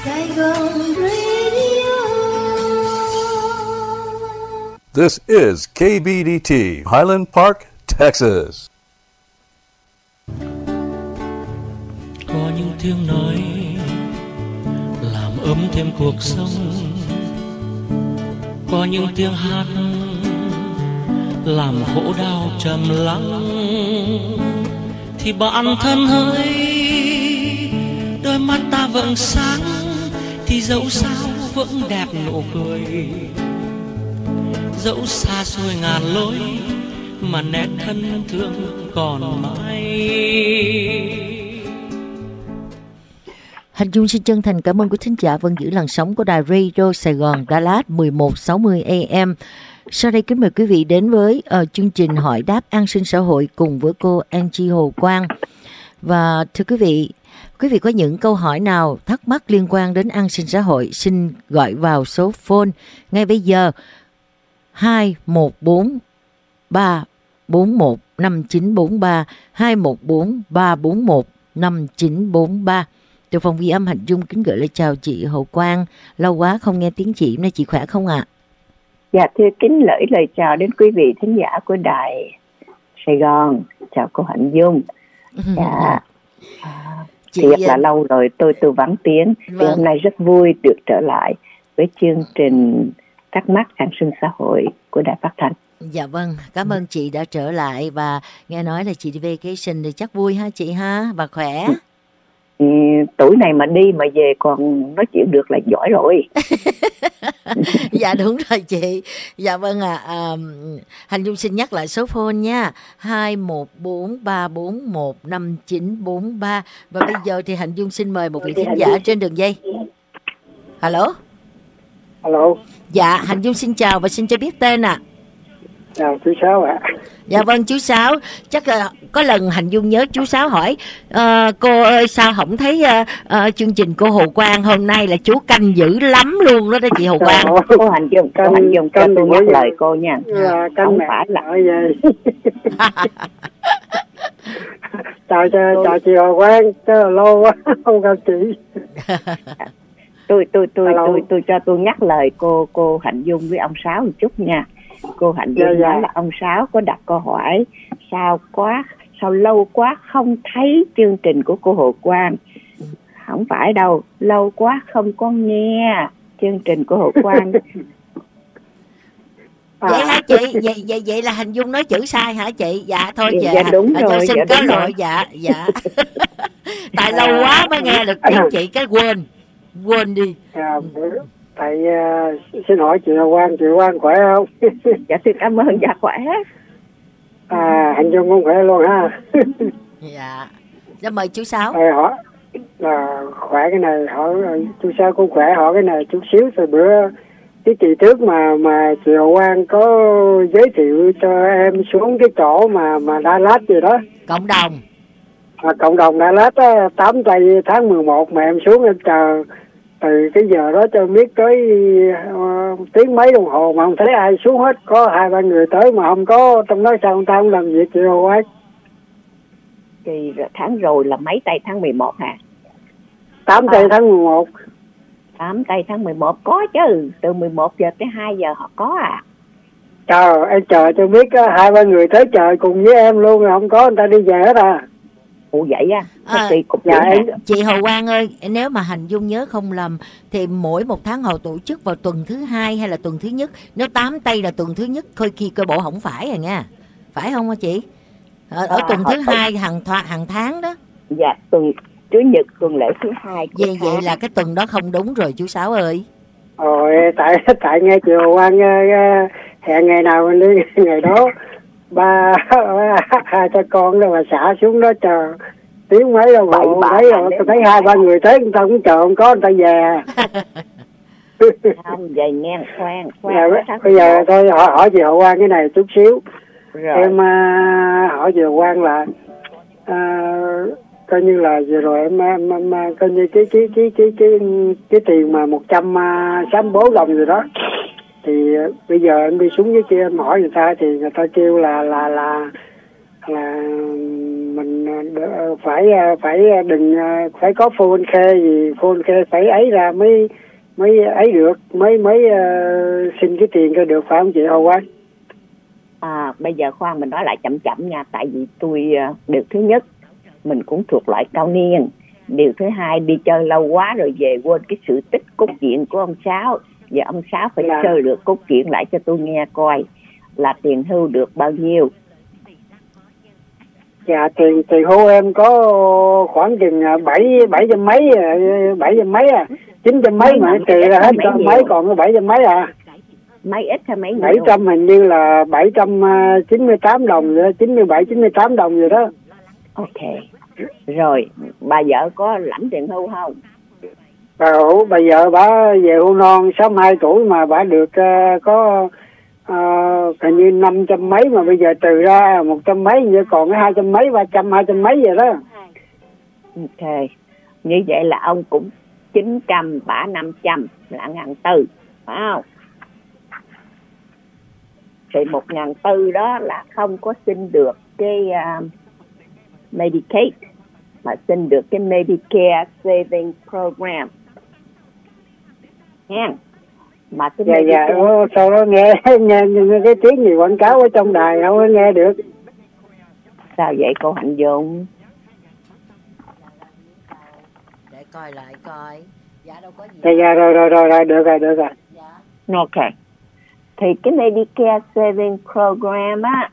Saigon Radio. This is KBDT, Highland Park, Texas. Có những tiếng nói làm ấm thêm cuộc sống, có những tiếng hát làm khổ đau trầm lắng, thì bạn thân hỡi, đôi mắt ta vẫn sáng, thì dẫu sao vẫn đẹp nụ cười, dẫu xa xôi ngàn lối mà nét thân thương còn mãi. Hành Dung xin chân thành cảm ơn quý thính giả vẫn giữ làn sóng của đài Radio Sài Gòn Đà Lạt 1160 AM. Sau đây kính mời quý vị đến với chương trình hỏi đáp an sinh xã hội cùng với cô Angie Hồ Quang. Và thưa quý vị có những câu hỏi nào thắc mắc liên quan đến an sinh xã hội, xin gọi vào số phone ngay bây giờ 214 341 5943 214 341 5943. Từ phòng ghi âm Hạnh Dung kính gửi lời chào chị Hồ Quang. Lâu quá không nghe tiếng chị, hôm nay chị khỏe không ạ? Dạ thưa kính gửi lời chào đến quý vị thính giả của đài Sài Gòn. Chào cô Hạnh Dung. Dạ. Thiệt là lâu rồi tôi vắng tiếng. Thì hôm nay rất vui được trở lại với chương trình thắc mắc an sinh xã hội của đài phát thanh. Dạ vâng, cảm ơn chị đã trở lại, và nghe nói là chị đi vacation thì chắc vui ha chị ha, và khỏe. Tuổi này mà đi mà về còn nói chuyện được là giỏi rồi. Dạ đúng rồi chị. Dạ vâng ạ. Hành Dung xin nhắc lại số phone nha, 214-341-5943. Và bây giờ thì Hành Dung xin mời một vị thính giả trên đường dây. Alo. Alo. Dạ, Hành Dung xin chào và xin cho biết tên ạ. Chào chú Sáu ạ. Dạ vâng chú Sáu, chắc là có lần Hành Dung nhớ chú Sáu hỏi cô ơi sao không thấy chương trình cô Hồ Quang hôm nay là chú canh dữ lắm luôn đó chị Hồ Quang. Cô Hành Dung cho tôi nhắc lời cô nha. Không phải là chào chị Hồ Quang, chứ lâu quá không gặp chị. Tôi cho tôi nhắc lời cô Hạnh Dung với ông Sáu một chút nha. Cô Hạnh Dung nói là ông Sáu có đặt câu hỏi sao lâu quá không thấy chương trình của cô Hồ Quang. Không phải đâu, lâu quá không có nghe chương trình của Hồ Quang. Vậy hả chị? Vậy là Hành Dung nói chữ sai hả chị? Dạ thôi dạ. Dạ đúng rồi. Xin có lỗi dạ. Tại lâu quá mới nghe được tiếng chị cái quên đi. Tại xin hỏi chị Quang khỏe không? Dạ xin cảm ơn, dạ khỏe. Hành Dung cũng khỏe luôn ha. Dạ. Dạ mời chú Sáu. Hỏi là khỏe cái này, hỏi chú Sáu cũng khỏe, hỏi cái này chút xíu. Từ bữa cái kỳ trước mà chị Hồ Quang có giới thiệu cho em xuống cái chỗ mà Đà Lạt gì đó. Cộng đồng. Cộng đồng Đà Lạt á, 8 tháng 11 mà em xuống em chờ từ cái giờ đó cho biết tới tiếng mấy đồng hồ mà không thấy ai xuống hết. Có 2-3 người tới mà không có, trong đó sao người ta không làm việc chị Hồ Quang? Thì tháng rồi là mấy tây tháng 11 hả? 8 tây tháng 11. 8 tây tháng 11 có chứ, từ 11 giờ tới 2 giờ họ có à. Trời, em chờ cho biết 2-3 người tới chờ cùng với em luôn, không có người ta đi về hết à. Ủa vậy á? Chị Hồ Quang ơi, nếu mà Hành Dung nhớ không lầm thì mỗi một tháng họ tổ chức vào tuần thứ 2 hay là tuần thứ nhất. Nếu 8 tây là tuần thứ nhất, khôi khi cơ bộ không phải rồi nha. Phải không hả chị? Ở tuần thứ 2 hàng tháng đó. Dạ, tuần Chủ nhật tuần lễ thứ 2. Vậy là cái tuần đó không đúng rồi chú Sáu ơi. Ôi, tại nghe chị Hồ Quang hẹn ngày nào mình đi ngày đó. Hai cha con đó mà xả xuống đó chờ tiếng mấy đâu mấy rồi thấy 2-3 người tới người ta cũng chờ không có người ta về. Không về nghe khoan. Bây giờ tôi hỏi chị Hồ Quang cái này chút xíu. Rồi. Em hỏi chị Hồ Quang là coi như là vừa rồi em coi như cái tiền mà 164 đồng gì đó. Thì bây giờ em đi xuống dưới kia em hỏi người ta thì người ta kêu là mình phải đừng phải có phone khe gì, phone khe phải ấy ra mới ấy được, mới xin cái tiền cho được, phải không chị Hồ Quang? Bây giờ khoan mình nói lại chậm chậm nha, tại vì tôi điều thứ nhất mình cũng thuộc loại cao niên, điều thứ hai đi chơi lâu quá rồi về quên cái sự tích cốt truyện của ông Sáu. Giờ ông Sáu phải sơ lược cốt truyện lại cho tôi nghe coi là tiền hưu được bao nhiêu. Dạ tiền hưu em có khoảng chừng 700 mấy 900 mấy mà trừ ra hết mấy còn có 700 mấy mấy ít hay mấy nhiều? 700 hình như là 798 đồng rồi, 97-98 đồng rồi đó. Ok. Rồi bà vợ có lãnh tiền hưu không? Bà vợ bà về hưu non 62 tuổi mà bà được có hình như 500 mấy mà bây giờ trừ ra 100 mấy, như còn cái 200 mấy 200 mấy vậy đó. Ok. Như vậy là ông cũng 900, bả 500 là 1.400, phải không? Thì 1.400 đó là không có xin được cái Medicaid mà xin được cái Medicare Saving Program nha. Mà cái sau đó nghe cái tiếng gì quảng cáo ở trong đài không có nghe được. Sao vậy cô Hạnh Dung? Để coi lại coi. Dạ đâu có gì. Rồi được rồi. Dạ. Ok. Thì cái Medicare Saving Program á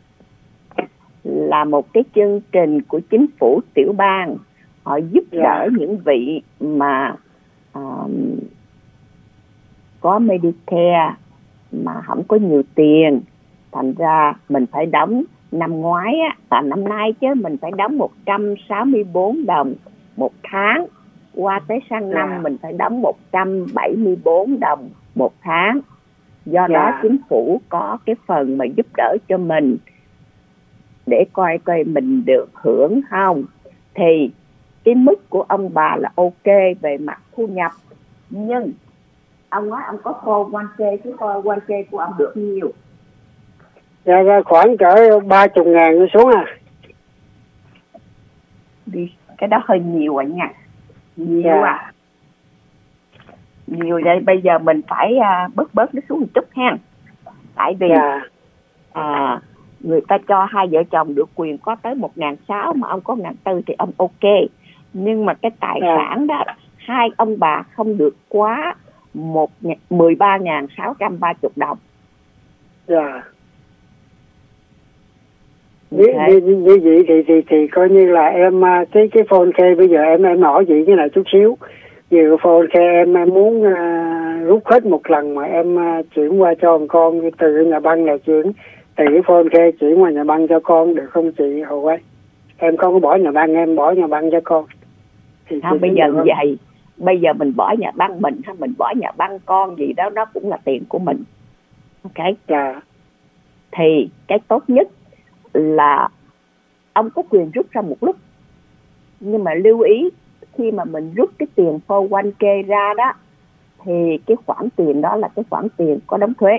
là một cái chương trình của chính phủ tiểu bang, họ giúp đỡ những vị mà có Medicare mà không có nhiều tiền, thành ra mình phải đóng năm ngoái á, năm nay chứ mình phải đóng 164 đồng một tháng, qua tới sang năm mình phải đóng 174 đồng một tháng. Do đó chính phủ có cái phần mà giúp đỡ cho mình để coi mình được hưởng không. Thì cái mức của ông bà là ok về mặt thu nhập, nhưng ông nói ông có 401k, chứ 401k của ông được nhiều? Dạ khoảng cỡ 30.000 xuống Đi, cái đó hơi nhiều ạ nha. Nhiều nhiều đây, bây giờ mình phải bớt nó xuống một chút ha. Tại vì người ta cho hai vợ chồng được quyền có tới 1.600 mà ông có 1.400 thì ông ok. Nhưng mà cái tài sản đó hai ông bà không được quá 13.630 đồng. Như vậy thì coi như là em cái phone kê bây giờ em hỏi chị cái này chút xíu. Vì phone kê em muốn rút hết một lần mà em chuyển qua cho con từ nhà băng này chuyển từ cái phone kê chuyển qua nhà băng cho con được không chị Hồ Quang? Em không có bỏ nhà băng, em bỏ nhà băng cho con. Thì không, bây giờ vậy, bây giờ mình bỏ nhà băng mình hay mình bỏ nhà băng con gì đó, nó cũng là tiền của mình. Ok. Thì cái tốt nhất là ông có quyền rút ra một lúc, nhưng mà lưu ý khi mà mình rút cái tiền 401k ra đó thì cái khoản tiền đó là cái khoản tiền có đóng thuế.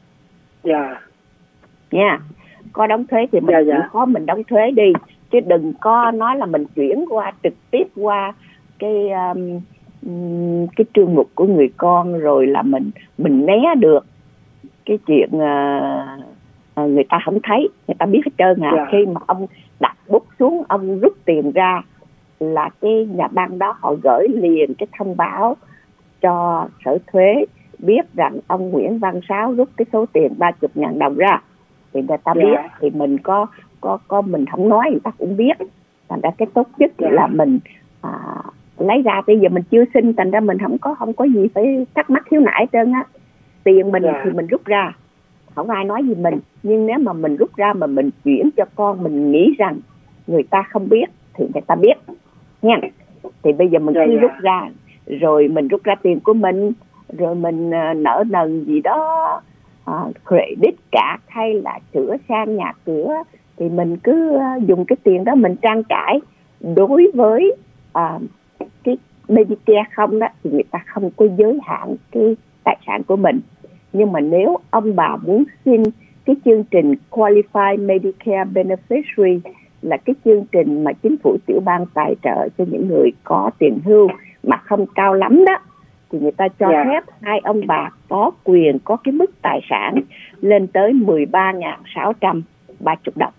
Nha, có đóng thuế thì mình chịu khó mình đóng thuế đi, chứ đừng có nói là mình chuyển qua trực tiếp qua cái trương mục của người con rồi là mình né được cái chuyện người ta không thấy, người ta biết hết trơn Khi mà ông đặt bút xuống, ông rút tiền ra là cái nhà băng đó họ gửi liền cái thông báo cho sở thuế biết rằng ông Nguyễn Văn Sáu rút cái số tiền 30.000 đồng ra, thì người ta biết. Thì mình có mình không nói người ta cũng biết. Thành ra cái tốt nhất là mình lấy ra. Bây giờ mình chưa xin, thành ra mình không có gì phải thắc mắc khiếu nại hết trơn á. Tiền mình thì mình rút ra, không ai nói gì mình. Nhưng nếu mà mình rút ra mà mình chuyển cho con, mình nghĩ rằng người ta không biết thì người ta biết nha. Thì bây giờ mình cứ rút ra, rồi mình rút ra tiền của mình, rồi mình nợ nần gì đó, credit card hay là sửa sang nhà cửa, thì mình cứ dùng cái tiền đó mình trang trải. Đối với cái Medicare không đó thì người ta không có giới hạn cái tài sản của mình. Nhưng mà nếu ông bà muốn xin cái chương trình Qualified Medicare Beneficiary là cái chương trình mà chính phủ tiểu bang tài trợ cho những người có tiền hưu mà không cao lắm đó, thì người ta cho phép hai ông bà có quyền có cái mức tài sản lên tới 13.630 đồng.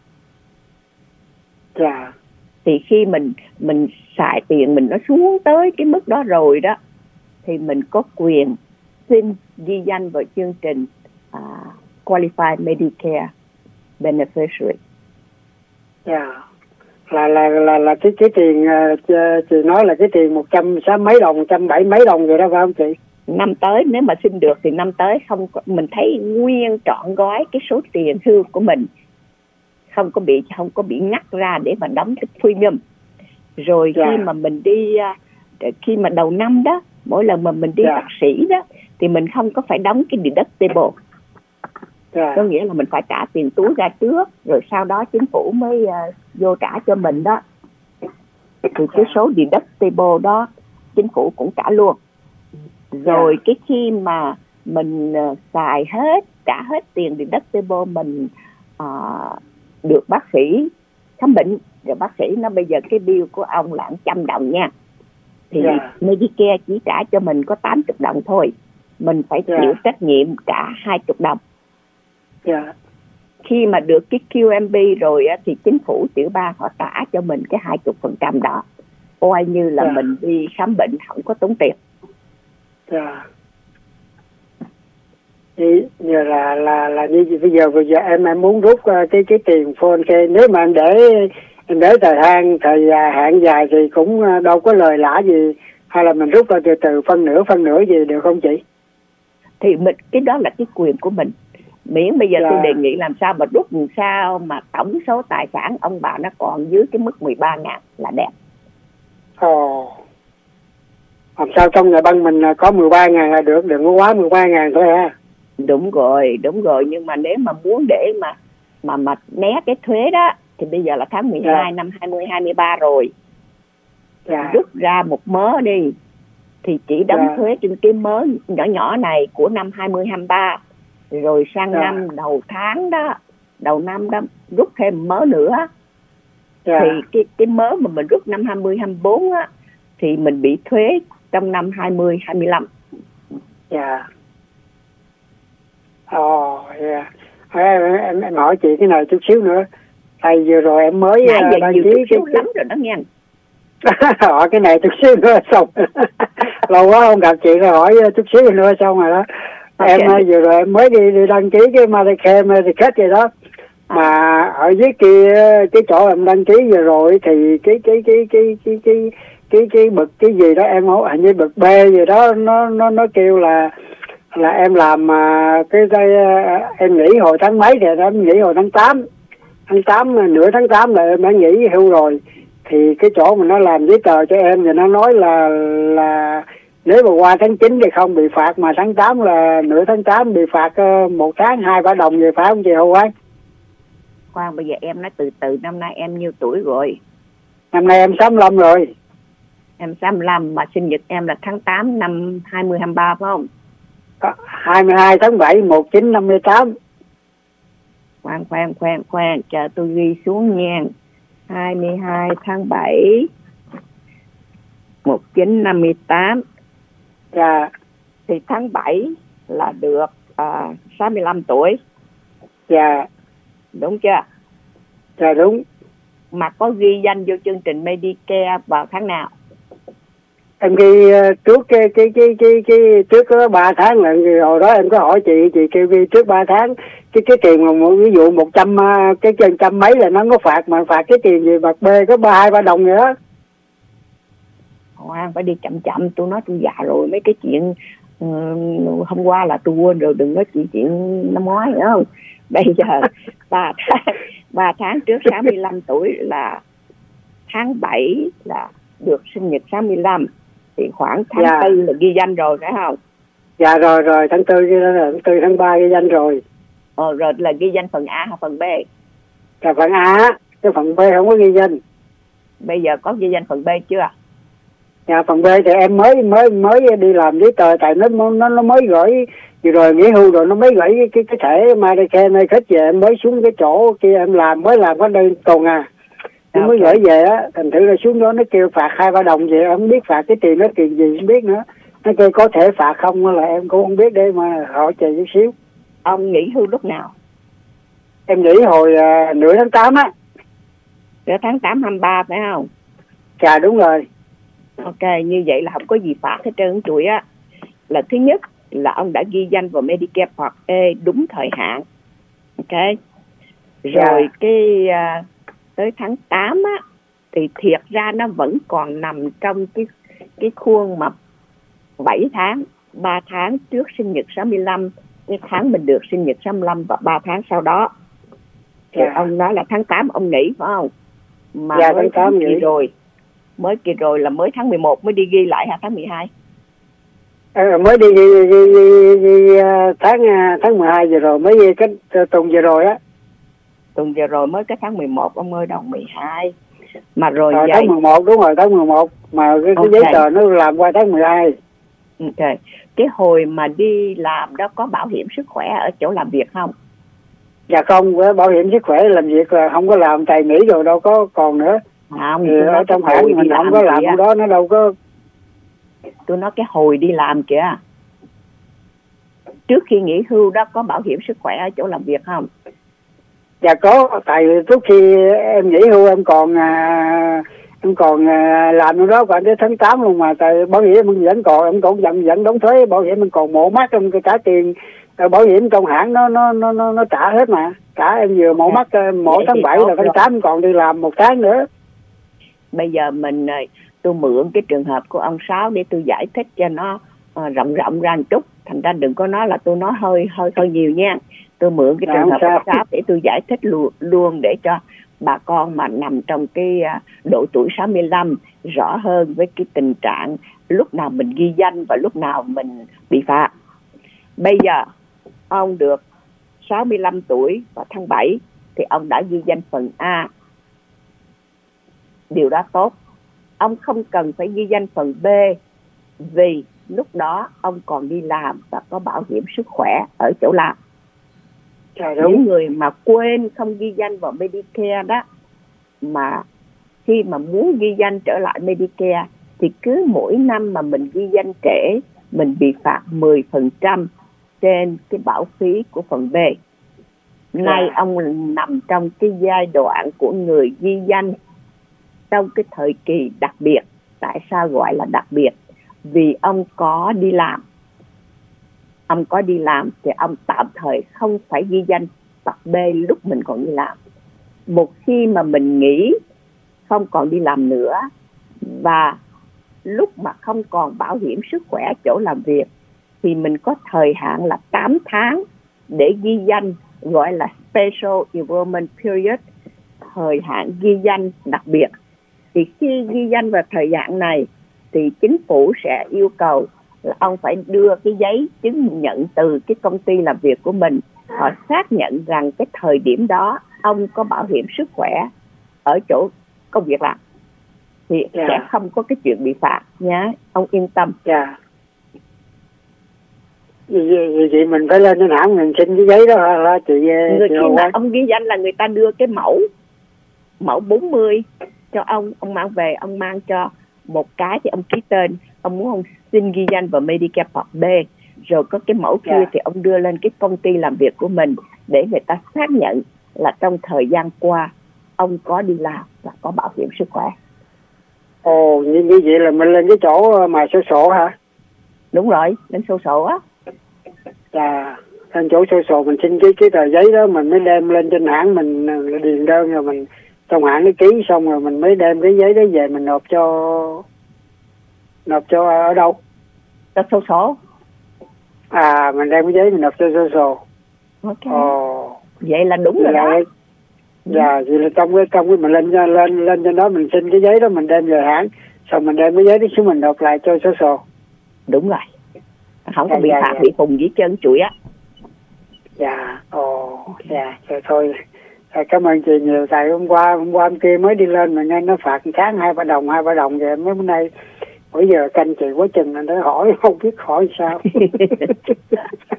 Thì khi mình xài tiền mình nó xuống tới cái mức đó rồi đó, thì mình có quyền xin ghi danh vào chương trình Qualified Medicare Beneficiary. Là cái tiền chị nói là cái tiền 160 mấy đồng, 170 mấy đồng rồi đó phải không chị? Năm tới nếu mà xin được thì năm tới mình thấy nguyên trọn gói cái số tiền hưu của mình không có bị ngắt ra để mà đóng cái premium. Rồi khi mà mình đi khi mà đầu năm đó, mỗi lần mà mình đi bác sĩ đó thì mình không có phải đóng cái deductible. Có nghĩa là mình phải trả tiền túi ra trước, rồi sau đó chính phủ mới vô trả cho mình đó. Thì cái số deductible đó chính phủ cũng trả luôn. Rồi cái khi mà mình xài hết, trả hết tiền deductible, mình được bác sĩ khám bệnh, rồi bác sĩ nói bây giờ cái bill của ông là 100 đồng nha. Thì Medicare chỉ trả cho mình có 80 đồng thôi. Mình phải chịu trách nhiệm trả 20 đồng. Khi mà được cái QMB rồi á, thì chính phủ tiểu bang họ trả cho mình cái 20% đó, coi như là mình đi khám bệnh không có tốn tiền. Thì giờ là như bây giờ em muốn rút cái tiền phone cái, nếu mà em để thời hạn dài thì cũng đâu có lời lãi gì, hay là mình rút ra từ phân nửa gì được không chị? Thì cái đó là cái quyền của mình. Miễn bây giờ tôi đề nghị làm sao mà rút làm sao mà tổng số tài sản ông bà nó còn dưới cái mức 13.000 là đẹp. Làm sao trong nhà băng mình có 13.000 là được, đừng có quá 13.000 thôi ha. Đúng rồi, nhưng mà nếu mà muốn để mà né cái thuế đó thì bây giờ là tháng 12 năm 2023 rồi. Rút ra một mớ đi thì chỉ đóng thuế trên cái mớ nhỏ này của năm 2023. Rồi sang năm đầu năm đó rút thêm mớ nữa. Thì cái mớ mà mình rút năm 2024 á thì mình bị thuế trong năm 2025. Em hỏi chị cái này chút xíu nữa. Tại vừa rồi em mới đăng ký cái lắm rồi đó nghe. Hỏi cái này chút xíu nữa xong. Lâu quá không gặp chị rồi, hỏi chút xíu nữa xong rồi đó. Em vừa rồi em mới đi đăng ký cái Medicare vậy đó. Mà ở dưới kia cái chỗ em đăng ký vừa rồi thì cái bậc cái gì đó em hỏi hình như bậc B gì đó, nó kêu là em làm em nghỉ hồi tháng mấy thì em nghỉ hồi tháng 8 nửa tháng 8 là em đã nghỉ hưu rồi. Thì cái chỗ mà nó làm giấy tờ cho em thì nó nói là nếu mà qua tháng 9 thì không bị phạt, mà tháng 8 là nửa tháng 8 bị phạt 1 tháng 2-3 đồng về, phải không chị Hậu Quang? Khoan, bây giờ em nói từ từ, năm nay em nhiêu tuổi rồi? Năm nay em 65 rồi. Em 65 mà sinh nhật em là tháng 8 năm 2023 phải không? 22 tháng 7 1958. Khoan, chờ tôi ghi xuống nha. 22 tháng 7 1958. Thì tháng 7 là được 65 tuổi. Đúng chưa? Đúng. Mà có ghi danh vô chương trình Medicare vào tháng nào? Em ghi trước cái trước có 3 tháng là hồi đó em có hỏi chị kêu ghi trước 3 tháng cái tiền mà ví dụ 100 cái trên trăm mấy là nó có phạt, mà phạt cái tiền gì bạc B có 2-3 đồng vậy đó. Hoàng phải đi chậm, tôi nói tôi già rồi, mấy cái chuyện hôm qua là tôi quên rồi, đừng nói chuyện năm ngoái nữa không. Bây giờ 3 tháng trước 65 tuổi là tháng 7 là được sinh nhật 65, thì khoảng tháng 4 là ghi danh rồi phải không? Dạ rồi tháng 4 tháng 3 ghi danh rồi. Rồi là ghi danh phần A hay phần B? Là phần A, cái phần B không có ghi danh. Bây giờ có ghi danh phần B chưa? Dạ phần B thì em mới đi làm giấy tờ, tại nó mới gửi vừa rồi nghỉ hưu rồi, nó mới gửi cái thẻ Medicare này khách về, em mới xuống cái chỗ kia em mới làm có đây tuần Nó mới gửi về á, thành thử là xuống đó nó kêu phạt 2-3 đồng vậy, không biết phạt cái tiền đó tiền gì không biết nữa. Nó kêu có thể phạt không là em cũng không biết, để mà hỏi chờ chút xíu. Ông nghỉ hưu lúc nào? Em nghỉ hồi nửa tháng 8 á. Nửa tháng 8 23 phải không? Dạ đúng rồi. Ok, như vậy là không có gì phạt hết trơn chuỗi á. Là thứ nhất là ông đã ghi danh vào Medicare Part A đúng thời hạn. Ok. Rồi cái tới tháng 8 á thì thiệt ra nó vẫn còn nằm trong cái khuôn mà 7 tháng, 3 tháng trước sinh nhật 65, cái tháng mình được sinh nhật 65 và 3 tháng sau đó. Thì ông nói là tháng 8 ông nghỉ phải không? Mà mới tháng 8 nghỉ rồi. Mới kỳ rồi là mới tháng 11 mới đi ghi lại hả, tháng 12? Mới đi tháng 12 vừa rồi, mới cái tuần vừa rồi á. Tuần vừa rồi mới cái tháng 11 ông ơi, đầu 12. Mà rồi vậy. Tháng 11 đúng rồi, tháng 11 mà cái giấy tờ nó làm qua tháng 12. Ok. Cái hồi mà đi làm đó có bảo hiểm sức khỏe ở chỗ làm việc không? Dạ không, với bảo hiểm sức khỏe làm việc là không có làm, tại nghỉ rồi đâu có còn nữa. Không, ở trong hãng mình không có làm cái đó, nó đâu có. Tôi nói cái hồi đi làm kìa, trước khi nghỉ hưu đó có bảo hiểm sức khỏe ở chỗ làm việc không? Dạ có, tại trước khi em nghỉ hưu em còn làm trong đó khoảng tới tháng 8 luôn mà, tại bảo hiểm mình vẫn còn, em còn vẫn đóng thuế bảo hiểm, mình còn mổ mắt trong cả tiền bảo hiểm trong hãng nó trả hết mà. Cả em vừa mổ mắt mổ tháng 7 là tháng 8 còn đi làm 1 tháng nữa. Bây giờ tôi mượn cái trường hợp của ông Sáu để tôi giải thích cho nó rộng ra một chút, thành ra đừng có nói là tôi nói hơi nhiều nha. Tôi mượn cái trường hợp của ông Sáu để tôi giải thích luôn để cho bà con mà nằm trong cái độ tuổi 65 rõ hơn với cái tình trạng lúc nào mình ghi danh và lúc nào mình bị phạt. Bây giờ ông được 65 tuổi vào tháng 7 thì ông đã ghi danh phần A. Điều đó tốt. Ông không cần phải ghi danh phần B vì lúc đó ông còn đi làm và có bảo hiểm sức khỏe ở chỗ làm. Những người mà quên không ghi danh vào Medicare đó, mà khi mà muốn ghi danh trở lại Medicare thì cứ mỗi năm mà mình ghi danh trễ mình bị phạt 10% trên cái bảo phí của phần B. Nay ông nằm trong cái giai đoạn của người ghi danh trong cái thời kỳ đặc biệt. Tại sao gọi là đặc biệt? Vì ông có đi làm. Ông có đi làm thì ông tạm thời không phải ghi danh tập B lúc mình còn đi làm. Một khi mà mình nghỉ, không còn đi làm nữa, và lúc mà không còn bảo hiểm sức khỏe chỗ làm việc thì mình có thời hạn là 8 tháng để ghi danh, gọi là Special Enrollment Period, thời hạn ghi danh đặc biệt. Thì khi ghi danh vào thời hạn này thì chính phủ sẽ yêu cầu là ông phải đưa cái giấy chứng nhận từ cái công ty làm việc của mình. Họ xác nhận rằng cái thời điểm đó ông có bảo hiểm sức khỏe ở chỗ công việc làm thì sẽ không có cái chuyện bị phạt nhá, ông yên tâm. Vậy mình phải lên trên hãng mình xin cái giấy đó hả chị? Khi mà ông ghi danh là người ta đưa cái mẫu 40 cho ông mang về, ông mang cho một cái thì ông ký tên, ông muốn ông xin ghi danh vào Medicare Part B, rồi có cái mẫu kia thì ông đưa lên cái công ty làm việc của mình để người ta xác nhận là trong thời gian qua ông có đi làm và có bảo hiểm sức khỏe. Ồ, như vậy là mình lên cái chỗ mà sổ hả? Đúng rồi, lên sổ á. Lên chỗ sổ mình xin cái tờ giấy đó, mình mới đem lên trên hãng mình điền đơn, rồi mình trong hãng nó ký xong rồi mình mới đem cái giấy đó về mình nộp cho ở đâu? Cho sổ. Mình đem cái giấy mình nộp cho sổ. Ok. Vậy là đúng rồi đó. Vậy là trong cái mình lên trên đó mình xin cái giấy đó, mình đem về hãng, xong mình đem cái giấy đó xuống mình nộp lại cho sổ. Đúng rồi. Không có bị phạt, bị phùng dưới chân chuỗi á. Rồi thôi. Cảm ơn chị nhiều. Tại hôm qua hôm kia mới đi lên mà nghe nó phạt tháng 2-3 đồng vậy. Mấy bữa nay bây giờ canh chị quá chừng nên hỏi không biết hỏi sao.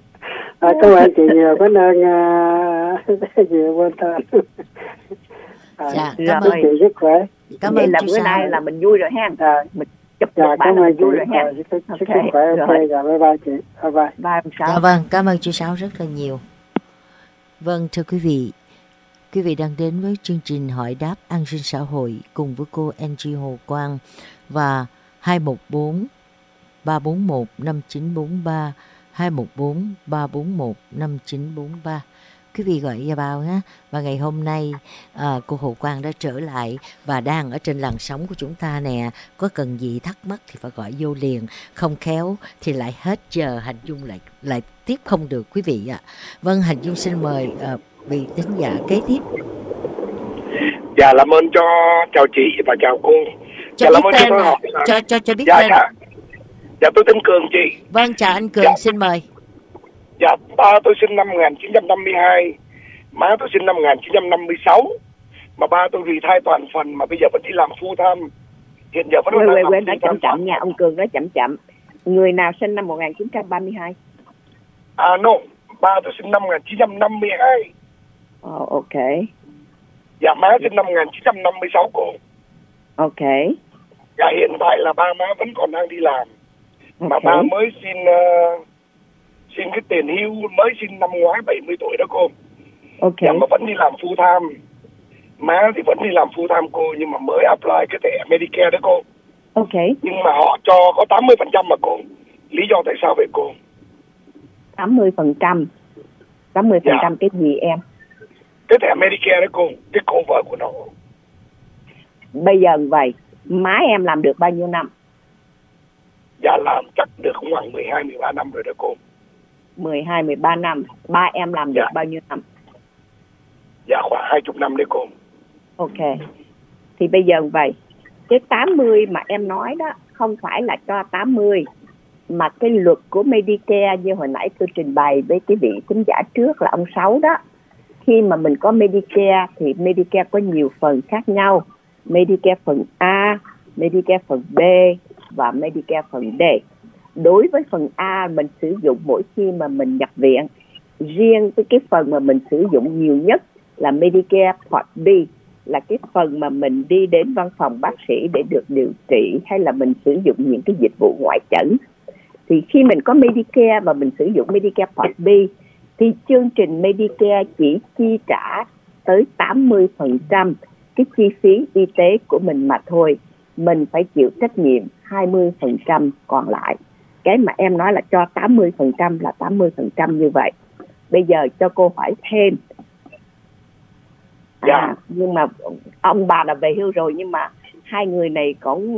Cảm ơn chị nhiều, có nên nhiều quên tên. Dạ, rồi. cảm ơn. Chúc chị sức khỏe. Cảm Vậy ơn là chú bữa Sáu. nay là mình vui rồi ha. Mình chụp Dạ, một cảm bản là ơn mình chị. vui rồi ha. Sức Ok, khỏe, ok. rồi. Dạ, bye bye chị. Bye bye. Bye ông Sáu. Dạ vâng, cảm ơn chú Sáu rất là nhiều. Vâng, thưa quý vị đang đến với chương trình hỏi đáp an sinh xã hội cùng với cô Angie Hồ Quang và 214 341 5943 214 341 5943. Quý vị gọi vào nhé. Và ngày hôm nay cô Hồ Quang đã trở lại và đang ở trên làn sóng của chúng ta nè. Có cần gì thắc mắc thì phải gọi vô liền, không khéo thì lại hết giờ, Hạnh Dung lại tiếp không được quý vị ạ. Vâng, Hạnh Dung xin mời vị thính giả kế tiếp. Dạ, làm ơn cho chào chị và chào cô. Cho biết tên là cho biết tên. Dạ, tôi tên Cường chị. Vâng, chào anh Cường, xin mời. Dạ, ba tôi sinh năm 1952, má tôi sinh năm 1956. Mà ba tôi vì thai toàn phần mà bây giờ vẫn đi làm full time. Hiện giờ vẫn đang làm Quên, nói chậm nha, ông Cường nói chậm. Người nào sinh năm 1932? No, ba tôi sinh năm 1952. Ok. Dạ, má sinh năm 1956 cô. Ok. Dạ, hiện tại là ba má vẫn còn đang đi làm. Mà ba mới xin cái tiền hưu, mới xin năm ngoái 70 tuổi đó cô. Ok. Dạ, mà vẫn đi làm full time. Má thì vẫn đi làm full time cô, nhưng mà mới apply cái thẻ Medicare đó cô. Ok. Nhưng mà họ cho có 80% mà cô. Lý do tại sao vậy cô? 80%. 80% cái gì em? Cái thẻ Medicare đó cô, cái cover của nó. Bây giờ vậy, má em làm được bao nhiêu năm? Dạ, làm chắc được khoảng 12-13 năm rồi đó cô. 12-13 năm. Ba em làm được bao nhiêu năm? Dạ, khoảng 20 năm đấy cô. Ok. Thì bây giờ vậy, cái 80 mà em nói đó không phải là cho 80, mà cái luật của Medicare như hồi nãy tôi trình bày với cái vị thính giả trước là ông Sáu đó. Khi mà mình có Medicare thì Medicare có nhiều phần khác nhau. Medicare phần A, Medicare phần B và Medicare phần D. Đối với phần A mình sử dụng mỗi khi mà mình nhập viện. Riêng cái phần mà mình sử dụng nhiều nhất là Medicare Part B, là cái phần mà mình đi đến văn phòng bác sĩ để được điều trị hay là mình sử dụng những cái dịch vụ ngoại診. Thì khi mình có Medicare và mình sử dụng Medicare Part B thì chương trình Medicare chỉ chi trả tới 80% cái chi phí y tế của mình mà thôi. Mình phải chịu trách nhiệm 20% còn lại. Cái mà em nói là cho 80% là 80% như vậy. Bây giờ cho cô hỏi thêm. Nhưng mà ông bà đã về hưu rồi, nhưng mà hai người này cũng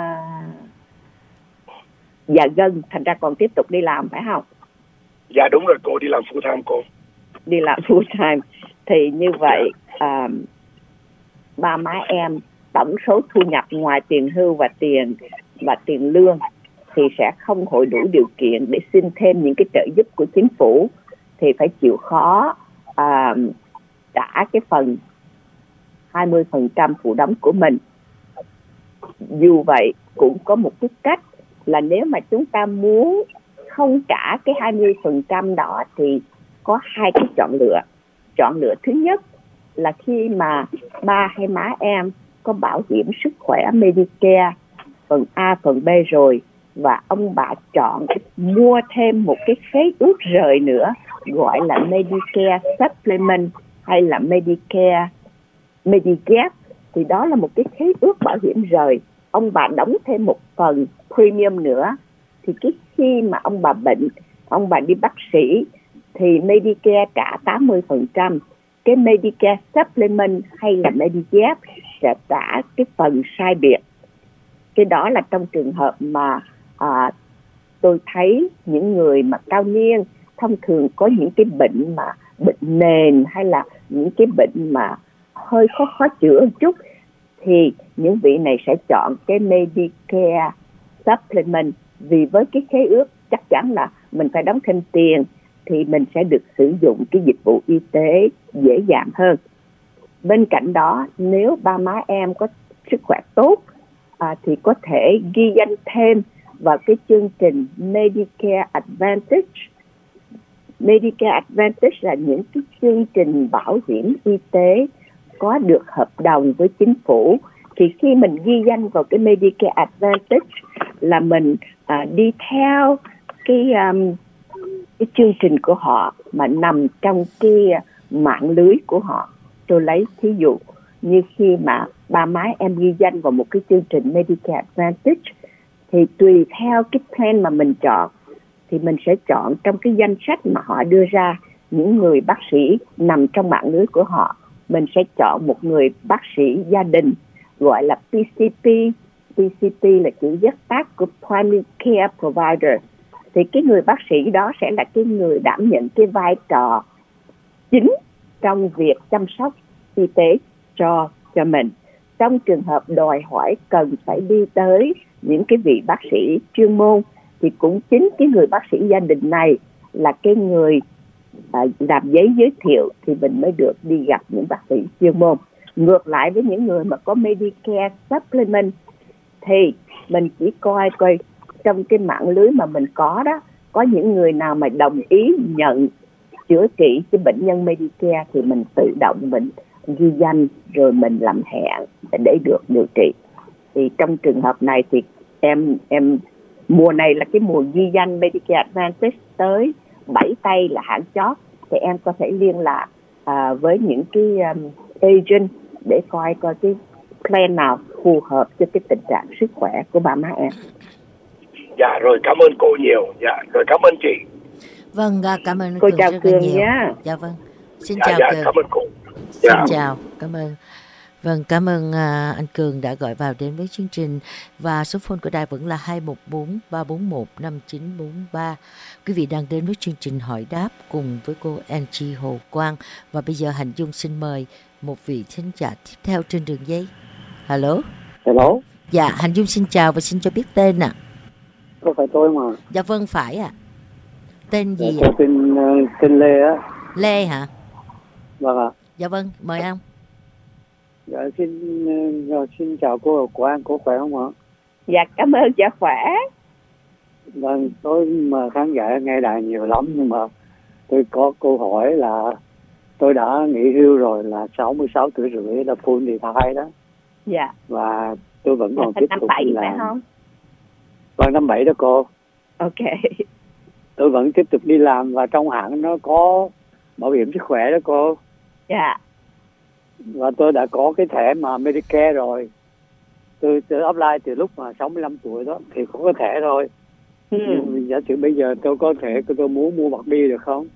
già gân, thành ra còn tiếp tục đi làm phải không? Dạ đúng rồi cô, đi làm full time cô. Đi làm full time. Thì như vậy ba má em tổng số thu nhập ngoài tiền hưu và tiền lương thì sẽ không hội đủ điều kiện để xin thêm những cái trợ giúp của chính phủ, thì phải chịu khó trả cái phần 20% phụ đóng của mình. Dù vậy cũng có một cái cách là nếu mà chúng ta muốn không trả cái 20% đó thì có hai cái chọn lựa. Chọn lựa thứ nhất là khi mà ba hay má em có bảo hiểm sức khỏe Medicare phần A, phần B rồi, và ông bà chọn mua thêm một cái khế ước rời nữa gọi là Medicare Supplement hay là Medigap, thì đó là một cái khế ước bảo hiểm rời. Ông bà đóng thêm một phần premium nữa, thì cái khi mà ông bà bệnh, ông bà đi bác sĩ thì Medicare trả 80%, cái Medicare Supplement hay là Medigap sẽ trả cái phần sai biệt. Cái đó là trong trường hợp mà tôi thấy những người mà cao niên thông thường có những cái bệnh mà bệnh nền hay là những cái bệnh mà hơi khó chữa một chút, thì những vị này sẽ chọn cái Medicare Supplement, vì với cái khế ước chắc chắn là mình phải đóng thêm tiền thì mình sẽ được sử dụng cái dịch vụ y tế dễ dàng hơn. Bên cạnh đó, nếu ba má em có sức khỏe tốt thì có thể ghi danh thêm vào cái chương trình Medicare Advantage. Medicare Advantage là những cái chương trình bảo hiểm y tế có được hợp đồng với chính phủ. Thì khi mình ghi danh vào cái Medicare Advantage là mình đi theo cái chương trình của họ mà nằm trong cái mạng lưới của họ. Tôi lấy thí dụ như khi mà ba má em ghi danh vào một cái chương trình Medicare Advantage thì tùy theo cái plan mà mình chọn thì mình sẽ chọn trong cái danh sách mà họ đưa ra những người bác sĩ nằm trong mạng lưới của họ. Mình sẽ chọn một người bác sĩ gia đình gọi là PCP. PCP là chữ viết tắt của Primary Care Provider. Thì cái người bác sĩ đó sẽ là cái người đảm nhận cái vai trò chính trong việc chăm sóc y tế cho mình. Trong trường hợp đòi hỏi cần phải đi tới những cái vị bác sĩ chuyên môn thì cũng chính cái người bác sĩ gia đình này là cái người làm giấy giới thiệu thì mình mới được đi gặp những bác sĩ chuyên môn. Ngược lại với những người mà có Medicare Supplement thì mình chỉ coi trong cái mạng lưới mà mình có đó, có những người nào mà đồng ý nhận chữa trị cho bệnh nhân Medicare thì mình tự động mình ghi danh rồi mình làm hẹn để được điều trị. Thì trong trường hợp này thì em mùa này là cái mùa ghi danh Medicare Advantage tới 7 tây là hạn chót, thì em có thể liên lạc với những cái agent để coi cái plan nào phù hợp cho cái tình trạng sức khỏe của ba má em. Dạ rồi, cảm ơn cô nhiều. Dạ rồi, cảm ơn chị. Vâng, cảm ơn cô. Chào rất Cường nhiều nha. Dạ vâng, xin chào Cường. Cảm ơn cô. Xin chào, cảm ơn. Vâng, cảm ơn anh Cường đã gọi vào đến với chương trình. Và số phone của đài vẫn là 214-341-5943. Quý vị đang đến với chương trình hỏi đáp cùng với cô Angie Hồ Quang. Và bây giờ Hạnh Dung xin mời một vị thính giả tiếp theo trên đường dây. Hello. Hello. Dạ, Hạnh Dung xin chào và xin cho biết tên ạ. Có phải tôi mà. Dạ vâng, phải ạ. Tên gì ạ? Tên Lê á. Lê hả? Vâng ạ. Dạ vâng, mời ông. Dạ xin chào cô Quang, cô khỏe không ạ? Dạ cảm ơn, dạ khỏe. Vâng, tôi mà khán giả nghe đài nhiều lắm nhưng mà tôi có câu hỏi là tôi đã nghỉ hưu rồi, là 66 tuổi rưỡi, là full retire đó. Dạ. Và tôi vẫn còn tiếp tục đi làm. phải không? Vâng, năm 7 đó cô. Ok. Tôi vẫn tiếp tục đi làm và trong hãng nó có bảo hiểm sức khỏe đó cô. Dạ. Và tôi đã có cái thẻ mà Medicare rồi. Tôi apply từ lúc mà 65 tuổi đó thì có cái thẻ thôi. Nhưng giả sử bây giờ tôi có thể tôi muốn mua bạc bi được không?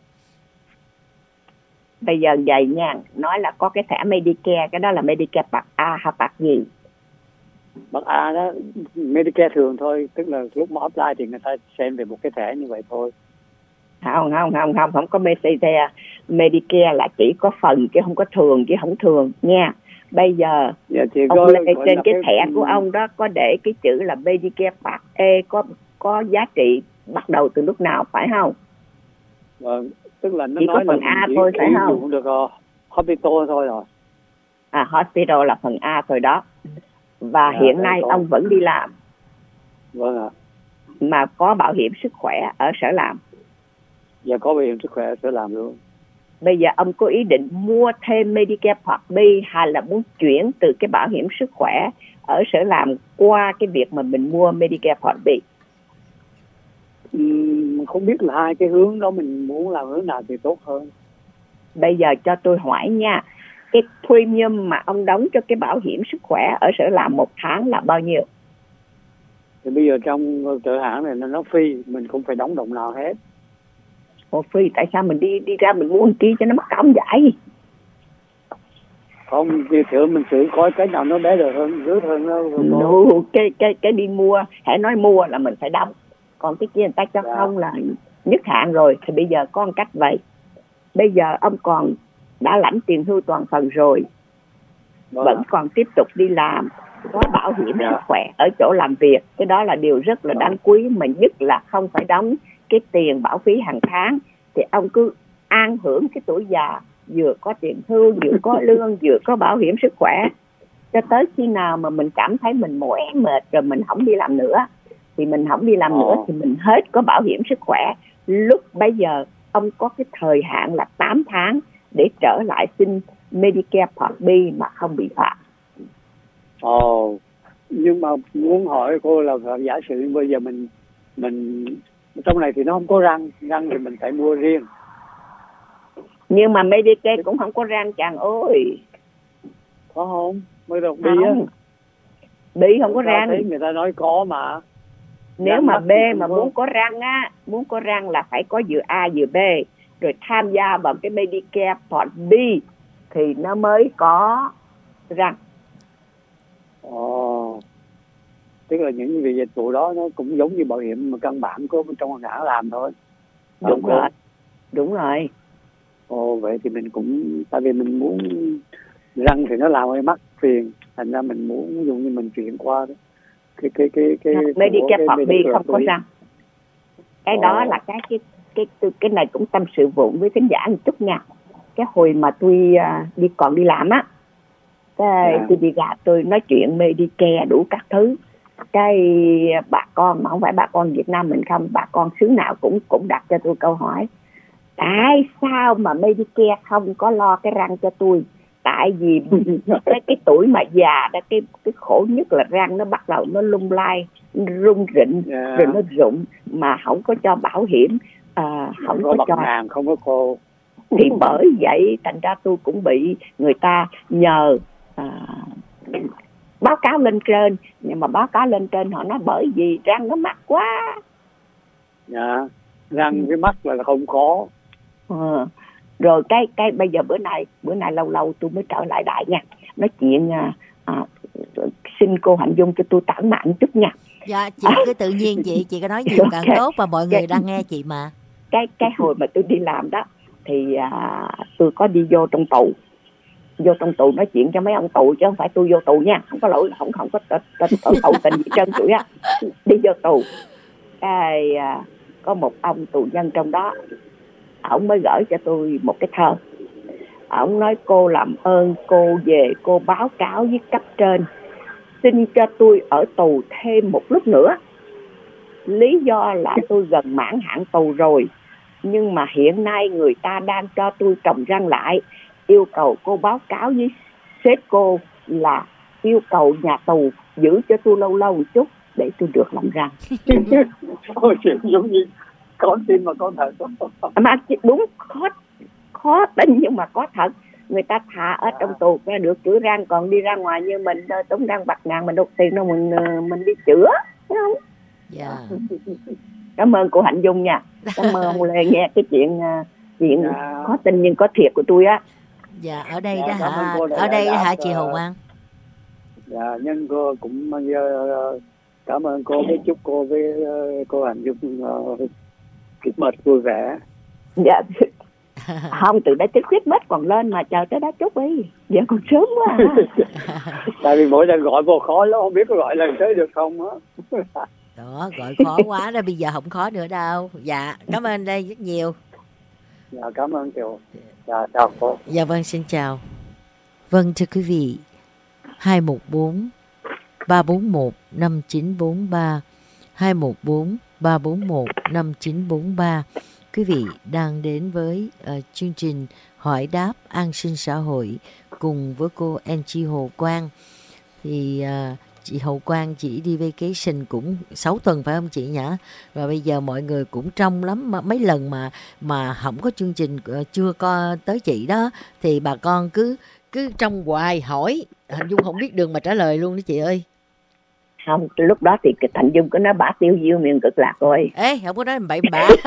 Bây giờ vậy nha, nói là có cái thẻ Medicare, cái đó là Medicare bạc A hay bạc gì? Bạc A đó, Medicare thường thôi, tức là lúc mà apply thì người ta send về một cái thẻ như vậy thôi. Không có Medicare là chỉ có phần chứ không có thường chứ không thường nha. Bây giờ ông lên trên cái thẻ của ông đó có để cái chữ là Medicare Part E có giá trị bắt đầu từ lúc nào phải không? Vâng, tức là nó chỉ nói có phần là A thôi phải không? Cũng được hospital thôi rồi. Hospital là phần A thôi đó. Và hiện nay ông vẫn đi làm. Vâng ạ. Mà có bảo hiểm sức khỏe ở sở làm. Dạ có bảo hiểm sức khỏe ở sở làm luôn. Bây giờ ông có ý định mua thêm Medicare Part B hay là muốn chuyển từ cái bảo hiểm sức khỏe ở sở làm qua cái việc mà mình mua Medicare Part B? Không biết là hai cái hướng đó mình muốn làm hướng nào thì tốt hơn. Bây giờ cho tôi hỏi nha, cái premium mà ông đóng cho cái bảo hiểm sức khỏe ở sở làm một tháng là bao nhiêu? Thì bây giờ trong trợ hãng này nó free, mình không phải đóng đồng nào hết. Free, tại sao mình đi ra mình mua chi cho nó mất công vậy? Không, thì thử mình thử coi cái nào nó bé được hơn, rớt hơn đó. No, cái đi mua, hãy nói mua là mình phải đóng. Còn cái kia người ta cho không là nhất hạn rồi. Thì bây giờ có một cách vậy. Bây giờ ông còn đã lãnh tiền hưu toàn phần rồi, vẫn còn tiếp tục đi làm, có bảo hiểm sức khỏe ở chỗ làm việc. Cái đó là điều rất là đáng quý, mà nhất là không phải đóng cái tiền bảo phí hàng tháng. Thì ông cứ an hưởng cái tuổi già, vừa có tiền hưu, vừa có lương, vừa có bảo hiểm sức khỏe, cho tới khi nào mà mình cảm thấy mình mỏi mệt rồi mình không đi làm nữa. Thì mình không đi làm nữa thì mình hết có bảo hiểm sức khỏe. Lúc bây giờ ông có cái thời hạn là 8 tháng để trở lại xin Medicare Part B mà không bị phạt. Nhưng mà muốn hỏi cô là giả sử bây giờ mình trong này thì nó không có răng thì mình phải mua riêng. Nhưng mà Medicare cũng không có răng chàng ơi. Có không? Mới được B á. B không có răng. Thấy người ta nói có mà. Nếu mà B mà muốn có răng là phải có vừa A vừa B, rồi tham gia vào cái Medicare Part B thì nó mới có răng. Tức là những việc dịch vụ đó nó cũng giống như bảo hiểm mà căn bản có trong hãng làm thôi. Đúng rồi. Vậy thì mình cũng, tại vì mình muốn răng thì nó làm hơi mắc phiền, thành ra mình muốn dùng như mình chuyển qua đó. Cái Medicare Part B không có răng. Cái đó là cái này cũng tâm sự vụng với khán giả một chút nha. Cái hồi mà tôi còn đi làm á, tôi đi gặp, tôi nói chuyện Medicare đủ các thứ. Cái bà con mà không phải bà con Việt Nam mình không, bà con xứ nào cũng đặt cho tôi câu hỏi: tại sao mà Medicare không có lo cái răng cho tôi? Tại vì cái tuổi mà già đó, cái khổ nhất là răng nó bắt đầu nó lung lay, rung rịnh, rồi nó rụng mà không có cho bảo hiểm, không có cho hàng, không có cô. Thì bởi vậy thành ra tôi cũng bị người ta nhờ báo cáo lên trên, nhưng mà báo cáo lên trên họ nói bởi vì răng nó mắc quá. Răng cái mắc là không có. Rồi cái bây giờ bữa nay lâu tôi mới trở lại Đại nha, nói chuyện xin cô Hạnh Dung cho tôi tản mạn chút nha. Dạ chị cứ tự nhiên chị có nói nhiều càng tốt, và mọi người đang nghe chị mà. Cái hồi mà tôi đi làm đó thì tôi có đi vô trong tù nói chuyện cho mấy ông tù, chứ không phải tôi vô tù nha, không có lỗi, không có tù tình gì trơn tụi á. Đi vô tù cái có một ông tù nhân trong đó, ổng mới gửi cho tôi một cái thơ. Ổng nói: cô làm ơn cô về cô báo cáo với cấp trên, xin cho tôi ở tù thêm một lúc nữa. Lý do là tôi gần mãn hạn tù rồi, nhưng mà hiện nay người ta đang cho tôi trồng răng lại. Yêu cầu cô báo cáo với sếp cô là yêu cầu nhà tù giữ cho tôi lâu một chút để tôi được làm răng. Chuyện giống như có tin mà có thật. Mà đúng, khó tin nhưng mà có thật. Người ta thả ở trong tù ra được chữa răng, còn đi ra ngoài như mình tốn răng bạc ngàn, mình đột tiền đâu mình đi chữa, thấy không? Cảm ơn cô Hạnh Dung nha. Cảm ơn ông Lê nghe cái chuyện khó tin nhưng có thiệt của tôi á. Dạ, ở đây đó hả? Ở đây đó hả chị Hồ Quang? Dạ, nhân cô cũng cảm ơn cô, với chúc cô với cô Hạnh Dung Christmas vui vẻ. Dạ. Không, từ đây tới Christmas còn lên mà, chờ tới đó chút đi, giờ còn sớm quá. Tại vì mỗi lần gọi vô khó lắm, không biết có gọi lần tới được không á. Đó, gọi khó quá đó, bây giờ không khó nữa đâu. Dạ, cảm ơn đây rất nhiều. Dạ, cảm ơn Kiều. Dạ, chào cô. Dạ vâng, xin chào. Vâng, thưa quý vị, 214 341 5943 214 341 5943. Quý vị đang đến với chương trình hỏi đáp an sinh xã hội cùng với cô Angie Hồ Quang. Thì chị Hồ Quang chỉ đi vacation cũng 6 tuần phải không chị nhỉ? Và bây giờ mọi người cũng trong lắm, mấy lần mà không có chương trình chưa có tới chị đó thì bà con cứ trong hoài hỏi, Hạnh Dung không biết đường mà trả lời luôn đó chị ơi. Không, lúc đó thì Hạnh Dung có nói bả tiêu diêu miệng cực lạc rồi. Ê, không có nói tầm bậy tầm bạ.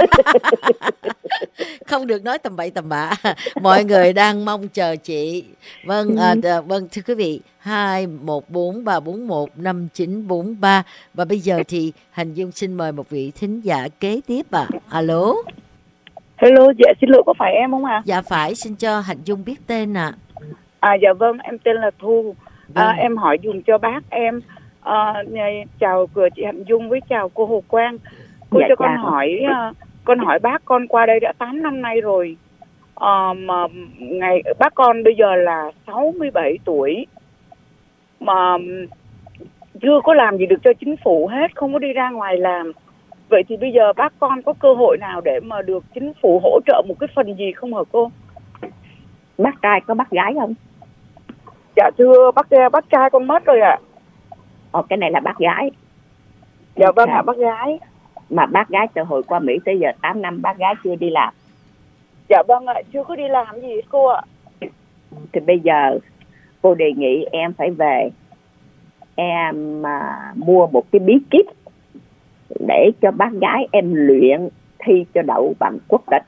Không được nói tầm bậy tầm bạ. Mọi người đang mong chờ chị. Vâng, vâng thưa quý vị, 214 341 5943. Và bây giờ thì Hạnh Dung xin mời một vị thính giả kế tiếp ạ. Alo. Hello, dạ xin lỗi, có phải em không ạ? Dạ phải, xin cho Hạnh Dung biết tên ạ. Dạ vâng, em tên là Thu. Em hỏi dùm cho bác em. Chào chị Hạnh Dung với chào cô Hồ Quang. Cô cho con hỏi bác, con qua đây đã 8 năm nay rồi. Mà bác con bây giờ là 67 tuổi mà chưa có làm gì được cho chính phủ hết, không có đi ra ngoài làm. Vậy thì bây giờ bác con có cơ hội nào để mà được chính phủ hỗ trợ một cái phần gì không hả cô? bác trai có bác gái không? Dạ thưa bác trai con mất rồi ạ. Cái này là bác gái. Dạ vâng ạ, bác gái. Mà bác gái từ hồi qua Mỹ tới giờ 8 năm bác gái chưa đi làm. Dạ vâng ạ, chưa có đi làm gì hết cô ạ. Thì bây giờ cô đề nghị em phải về, em mua một cái bí kíp để cho bác gái em luyện thi cho đậu bằng quốc tịch.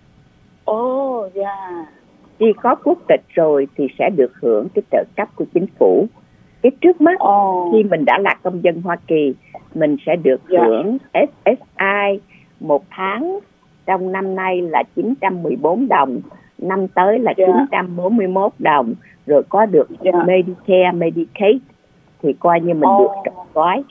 Dạ. Khi có quốc tịch rồi thì sẽ được hưởng cái trợ cấp của chính phủ. Cái trước mắt khi mình đã là công dân Hoa Kỳ, mình sẽ được hưởng SSI một tháng trong năm nay là 914 đồng, năm tới là 941 đồng, rồi có được Medicare, Medicaid thì coi như mình được trọn gói.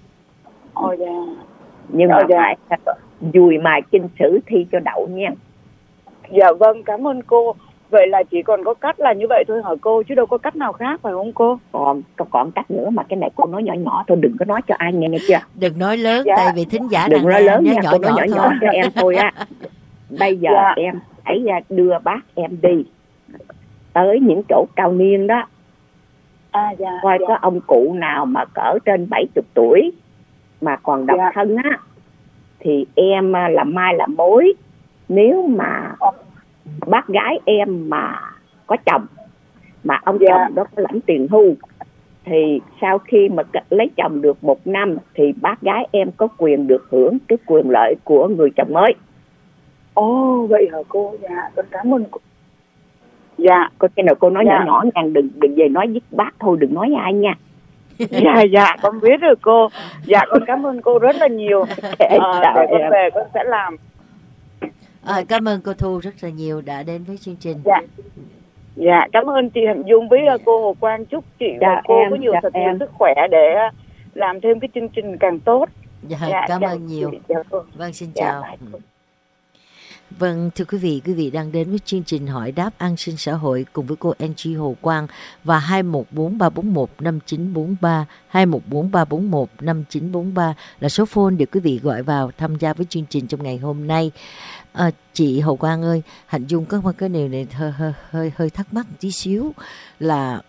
Nhưng mà phải dùi mài kinh sử thi cho đậu nha. Dạ vâng, cảm ơn cô. Vậy là chỉ còn có cách là như vậy thôi hả cô, chứ đâu có cách nào khác phải không cô? Còn cách nữa mà cái này cô nói nhỏ nhỏ thôi, đừng có nói cho ai nghe chưa? Đừng nói lớn, tại vì thính giả đừng nói lớn nha, nhỏ cô nói nhỏ cho em thôi á. Bây giờ em hãy đưa bác em đi tới những chỗ cao niên đó, coi có ông cụ nào mà cỡ trên 70 tuổi mà còn độc thân á, thì em làm mai làm mối. Nếu mà bác gái em mà có chồng, mà ông chồng đó có lãnh tiền hưu, thì sau khi mà lấy chồng được 1 năm thì bác gái em có quyền được hưởng cái quyền lợi của người chồng mới. Vậy hả cô? Dạ, con cảm ơn cô. Dạ, có cái nào cô nói nhỏ nhỏ nha, đừng về nói với bác thôi, đừng nói ai nha. Dạ, con biết rồi cô. Dạ, con cảm ơn cô rất là nhiều. Để con về con sẽ làm. Cảm ơn cô Thu rất là nhiều đã đến với chương trình. Dạ, cảm ơn chị Hạnh Dung với cô Hồ Quang. Chúc chị và cô có nhiều thật nhiều sức khỏe để làm thêm cái chương trình càng tốt. Cảm ơn nhiều. Vâng, xin chào. Vâng, thưa quý vị đang đến với chương trình hỏi đáp an sinh xã hội cùng với cô Angie Hồ Quang và 2143415943, 2143415943 là số phone để quý vị gọi vào tham gia với chương trình trong ngày hôm nay. Chị Hồ Quang ơi, Hạnh Dung có một cái điều này hơi thắc mắc tí xíu là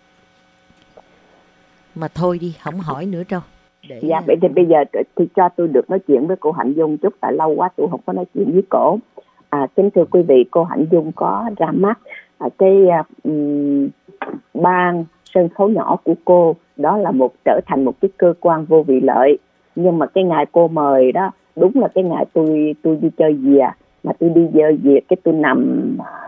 mà thôi đi, không hỏi nữa đâu. Vậy thì bây giờ thì cho tôi được nói chuyện với cô Hạnh Dung chút, tại lâu quá tôi không có nói chuyện với cổ. Kính thưa quý vị, cô Hạnh Dung có ra mắt cái ban sân khấu nhỏ của cô, đó là trở thành một cái cơ quan vô vị lợi. Nhưng mà cái ngày cô mời đó đúng là cái ngày tôi đi chơi về, mà tôi đi chơi về cái tôi nằm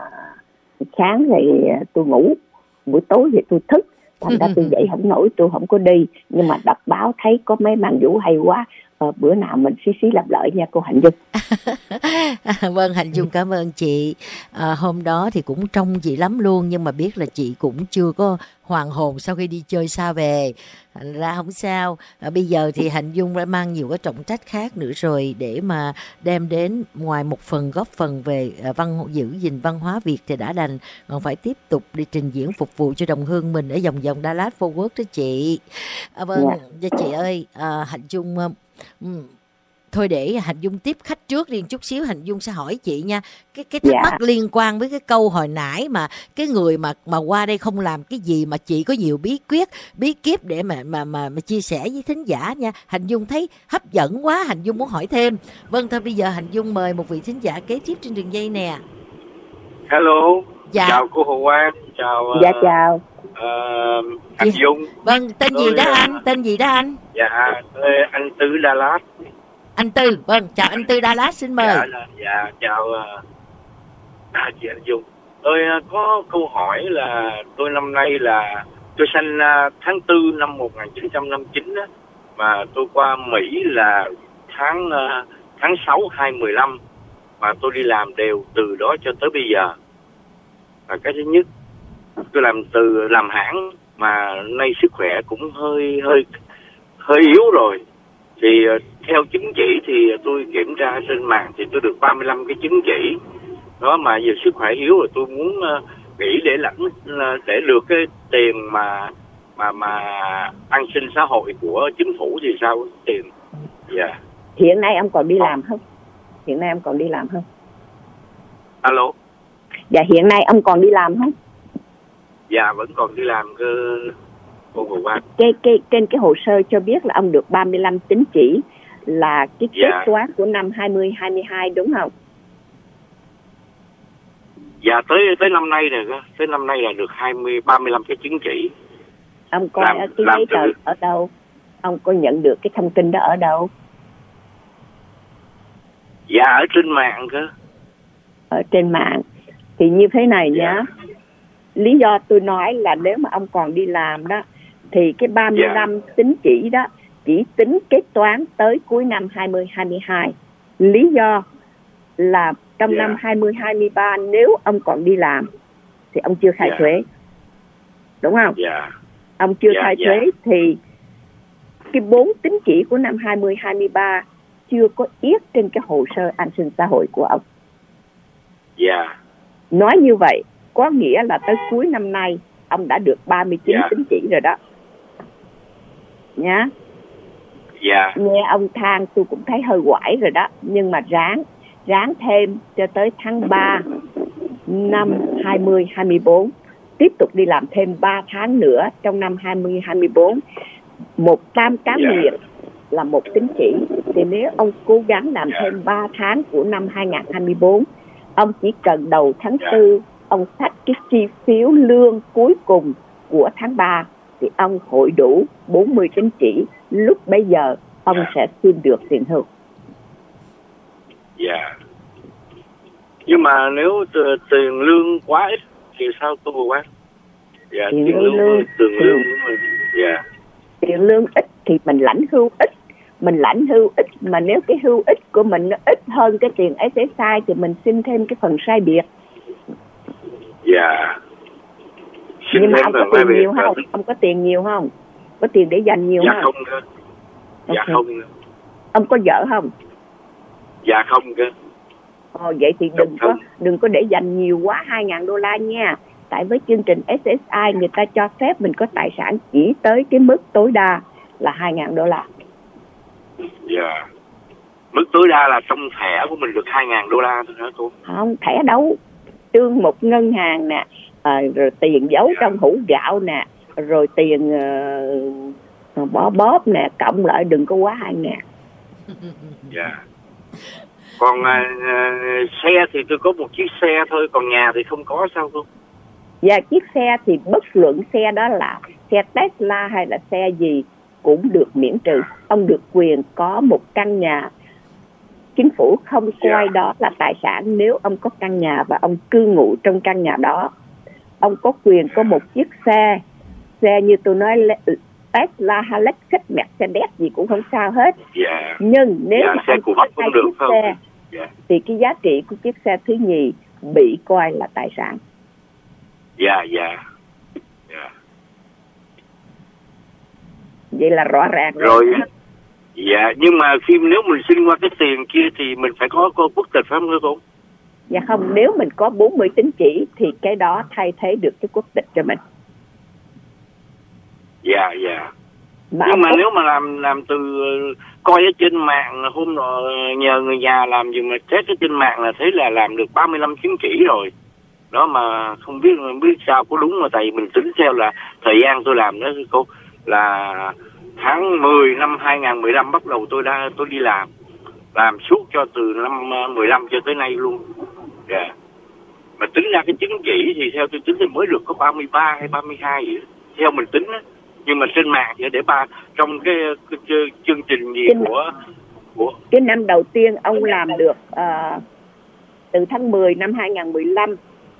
sáng thì tôi ngủ, buổi tối thì tôi thức, thành ra tôi dậy không nổi, tôi không có đi. Nhưng mà đọc báo thấy có mấy màn vũ hay quá, bữa nào mình xí làm lợi nha cô Hạnh Dung. Vâng, Hạnh Dung cảm ơn chị. Hôm đó thì cũng trông chị lắm luôn, nhưng mà biết là chị cũng chưa có hoàn hồn sau khi đi chơi xa về, thành ra không sao. Bây giờ thì Hạnh Dung đã mang nhiều cái trọng trách khác nữa rồi, để mà đem đến ngoài một phần góp phần về giữ gìn văn hóa Việt thì đã đành, còn phải tiếp tục đi trình diễn phục vụ cho đồng hương mình ở vòng Dallas Fort Worth đó chị. Vâng, chị ơi, Hạnh Dung thôi để Hạnh Dung tiếp khách trước đi chút xíu, Hạnh Dung sẽ hỏi chị nha. Cái thắc mắc liên quan với cái câu hồi nãy mà cái người mà qua đây không làm cái gì mà chị có nhiều bí kíp để mà chia sẻ với thính giả nha. Hạnh Dung thấy hấp dẫn quá, Hạnh Dung muốn hỏi thêm. Vâng, thôi bây giờ Hạnh Dung mời một vị thính giả kế tiếp trên đường dây nè. Hello. Chào cô Hồ Quang. Chào. Chào. Hạnh Dung. Vâng, tên gì đó anh? Dạ, anh Tư Dallas. Anh Tư, vâng, chào anh Tư Dallas, xin mời. Dạ, chào chị Anh Dung. Tôi có câu hỏi là tôi năm nay là tôi sinh tháng 4 năm 1959 đó, mà tôi qua Mỹ là tháng 6 2015, mà tôi đi làm đều từ đó cho tới bây giờ. Và cái thứ nhất, tôi làm hãng mà nay sức khỏe cũng hơi yếu rồi. Thì theo chứng chỉ thì tôi kiểm tra trên mạng thì tôi được 35 cái chứng chỉ đó, mà giờ sức khỏe yếu rồi tôi muốn nghỉ để được cái tiền mà an sinh xã hội của chính phủ thì sao tiền? Dạ. Hiện nay em còn đi làm không? Alo. Dạ, hiện nay ông còn đi làm không? Dạ vẫn còn đi làm cơ cô Hồ Quang. Trên cái hồ sơ cho biết là ông được 35 tín chỉ là cái kết toán của năm 2022 đúng không? Dạ tới năm nay này cơ, tới năm nay là được 35 cái chứng chỉ. Ông coi cái giấy tờ ở đâu? Ông có nhận được cái thông tin đó ở đâu? Dạ ở trên mạng cơ. Ở trên mạng. Thì như thế này nhá. Lý do tôi nói là nếu mà ông còn đi làm đó thì cái 35 tín chỉ đó chỉ tính kết toán tới cuối năm 2022. Lý do là trong năm 2023 nếu ông còn đi làm thì ông chưa khai thuế. Đúng không? Ông chưa khai thuế thì cái 4 tín chỉ của năm 2023 chưa có yết trên cái hồ sơ an sinh xã hội của ông. Nói như vậy có nghĩa là tới cuối năm nay ông đã được 39 tín chỉ rồi đó. Nhá. Nghe ông than tôi cũng thấy hơi quải rồi đó. Nhưng mà ráng thêm cho tới tháng 3 năm 2024. Tiếp tục đi làm thêm 3 tháng nữa trong năm 2024. Một tam cá nguyện là một tín chỉ. Thì nếu ông cố gắng làm thêm 3 tháng của năm 2024, ông chỉ cần đầu tháng 4 ông xách cái chi phiếu lương cuối cùng của tháng 3 thì ông hội đủ 40 tín chỉ. Lúc bây giờ ông sẽ xin được tiền hưu. Nhưng mà nếu tiền lương quá ít thì sao cô Hồ Quang? Tiền lương tiền lương ít thì mình lãnh hưu ít. Mình lãnh hưu ít mà nếu cái hưu ít của mình nó ít hơn cái tiền SSI thì mình xin thêm cái phần sai biệt. Nhưng mà ông có tiền nhiều không? Ông có tiền nhiều không? Có tiền để dành nhiều không? Không cơ. Không. Ông có vợ không? Không cơ. Vậy thì đừng có để dành nhiều quá $2,000 nha. Tại với chương trình SSI người ta cho phép mình có tài sản chỉ tới cái mức tối đa là $2,000. Mức tối đa là trong thẻ của mình được $2,000 thôi hả cô? Không, thẻ đâu. Trương một ngân hàng nè, rồi tiền giấu trong hũ gạo nè, rồi tiền bóp nè, cộng lại đừng có quá $2,000. Còn xe thì tôi có một chiếc xe thôi, còn nhà thì không có sao cô? Chiếc xe thì bất luận xe đó là xe Tesla hay là xe gì cũng được miễn trừ. Ông được quyền có một căn nhà. Chính phủ không coi đó là tài sản nếu ông có căn nhà và ông cư ngụ trong căn nhà đó. Ông có quyền có một chiếc xe như tôi nói Tesla hay Lexus, Mercedes gì cũng không sao hết. Nhưng nếu mà xe của hai chiếc xe thì cái giá trị của chiếc xe thứ nhì bị coi là tài sản. Vậy là rõ ràng rồi. Nhưng mà nếu mình xin qua cái tiền kia thì mình phải có quốc tịch phải không cô? Không, nếu mình có 40 tín chỉ thì cái đó thay thế được cái quốc tịch cho mình. Nhưng mà nếu mà làm từ coi ở trên mạng, hôm nọ nhờ người nhà làm gì mà test ở trên mạng là thấy là làm được 35 chứng chỉ rồi. Đó mà không biết sao có đúng mà tại mình tính theo là thời gian tôi làm đó cô là tháng 10 năm 2015 bắt đầu tôi đi làm suốt cho từ năm 15 cho tới nay luôn. Mà tính ra cái chứng chỉ thì theo tôi tính thì mới được có 33 hay 32 gì đó, theo mình tính đó. Nhưng mà trên mạng thì để trong cái chương trình gì của cái năm đầu tiên ông làm được từ tháng 10 năm 2015.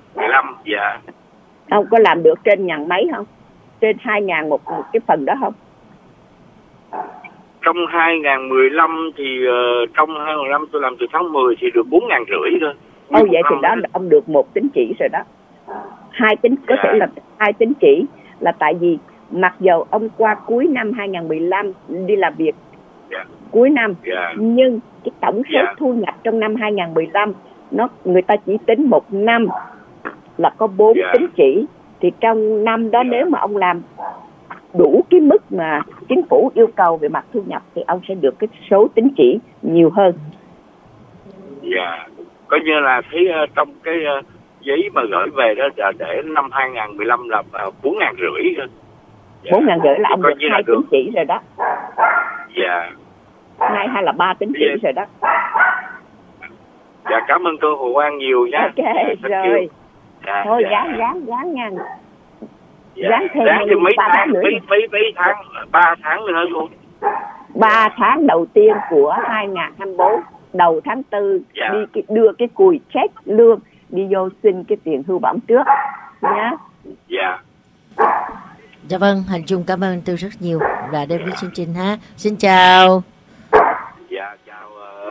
Ông có làm được trên ngàn mấy không? Trên 2.000 một cái phần đó không? Trong 2015 thì trong 2015 tôi làm từ tháng 10 thì được 4.500 thôi. Vậy thì đó ông được một tín chỉ rồi đó. Có thể là 2 tín chỉ là tại vì mặc dầu ông qua cuối năm 2015 đi làm việc cuối năm, nhưng cái tổng số thu nhập trong năm 2015 người ta chỉ tính một năm là có 4 tín chỉ. Thì trong năm đó nếu mà ông làm đủ cái mức mà chính phủ yêu cầu về mặt thu nhập thì ông sẽ được cái số tín chỉ nhiều hơn. Coi như là thấy trong giấy mà gửi về đó là để năm 2015 là 4.500 thôi. 4.500 là ông được 2 tín chỉ rồi đó. Dạ. 2 hay là 3 tín chỉ rồi đó. Dạ, cảm ơn cô Hồ Quang nhiều nha. Ok, rồi. Dạ, thôi dạ. gán nha. Dạ. Gán thêm mấy 3 tháng nữa. Mấy tháng, 3 tháng nữa luôn. 3 tháng đầu tiên của 2024, đầu tháng 4 dạ. đi đưa cái cùi check lương đi vô xin cái tiền hưu bổng trước nhá. Dạ. Dạ vâng, Hành Dung cảm ơn Tư rất nhiều đã đến với chương trình ha. Xin chào. Dạ, chào.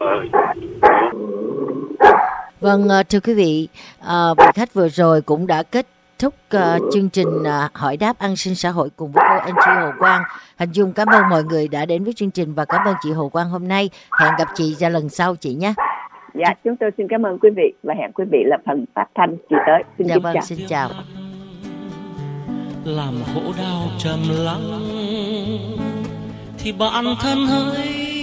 Vâng, thưa quý vị, vị khách vừa rồi cũng đã kết thúc chương trình hỏi đáp an sinh xã hội cùng với cô Angie Hồ Quang. Hành Dung cảm ơn mọi người đã đến với chương trình và cảm ơn chị Hồ Quang hôm nay. Hẹn gặp chị ra lần sau chị nhé. Dạ, chúng tôi xin cảm ơn quý vị và hẹn quý vị là phần phát thanh kỳ tới. Xin dạ vâng, chào. xin chào. Làm khổ đau trầm lắng thì bạn thân hỡi